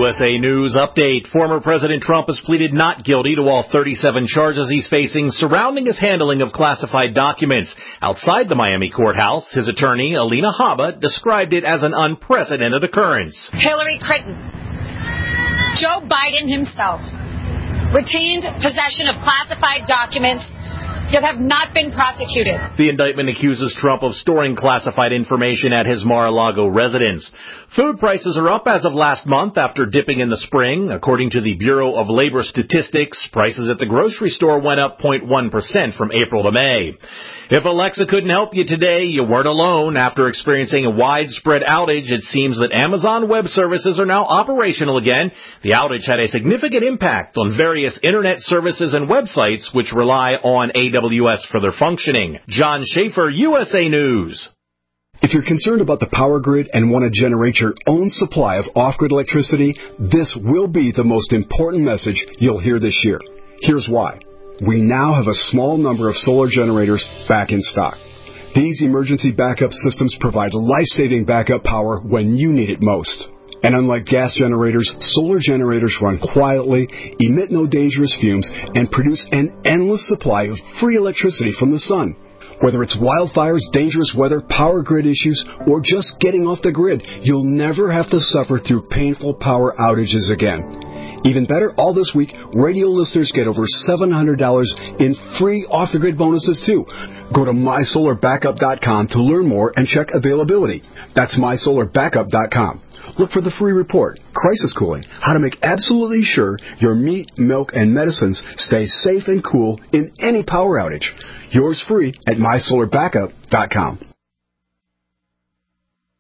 USA News Update. Former President Trump has pleaded not guilty to all 37 charges he's facing surrounding his handling of classified documents. Outside the Miami courthouse, his attorney, Alina Habba, described it as an unprecedented occurrence. Hillary Clinton, Joe Biden himself, retained possession of classified documents that have not been prosecuted. The indictment accuses Trump of storing classified information at his Mar-a-Lago residence. Food prices are up as of last month after dipping in the spring. According to the Bureau of Labor Statistics, prices at the grocery store went up 0.1% from April to May. If Alexa couldn't help you today, you weren't alone. After experiencing a widespread outage, it seems that Amazon Web Services are now operational again. The outage had a significant impact on various internet services and websites which rely on AWS for their functioning. John Schaefer, USA News. If you're concerned about the power grid and want to generate your own supply of off-grid electricity, this will be the most important message you'll hear this year. Here's why. We now have a small number of solar generators back in stock. These emergency backup systems provide life-saving backup power when you need it most. And unlike gas generators, solar generators run quietly, emit no dangerous fumes, and produce an endless supply of free electricity from the sun. Whether it's wildfires, dangerous weather, power grid issues, or just getting off the grid, you'll never have to suffer through painful power outages again. Even better, all this week, radio listeners get over $700 in free off-the-grid bonuses, too. Go to MySolarBackup.com to learn more and check availability. That's MySolarBackup.com. Look for the free report, Crisis Cooling, how to make absolutely sure your meat, milk, and medicines stay safe and cool in any power outage. Yours free at MySolarBackup.com.